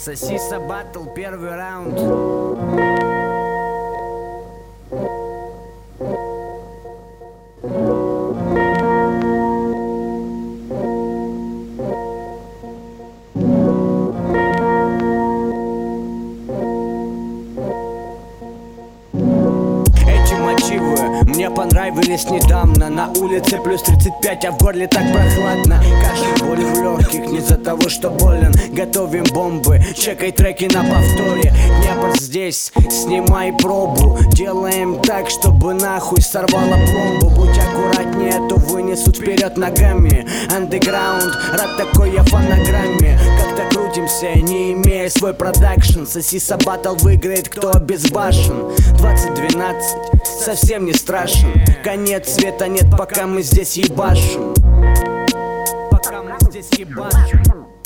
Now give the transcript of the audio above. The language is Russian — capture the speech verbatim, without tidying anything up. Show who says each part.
Speaker 1: Сосиса батл, первый раунд. Мне понравились недавно. На улице плюс тридцать пять, а в горле так прохладно. Кашель, боли в легких, не из-за того, что болен. Готовим бомбы, чекай треки на повторе. Днепр здесь, снимай пробу. Делаем так, чтобы нахуй сорвало пломбу. Будь аккуратнее, а то вынесут вперед ногами. Андеграунд, рад такой я фонограмме. Как-то крутимся, не имея свой продакшн. Сосиса батл выиграет, кто обезбашен. Двадцать двенадцать, совсем не страшен. Конец света нет, пока мы здесь ебашим. Пока мы здесь ебашим.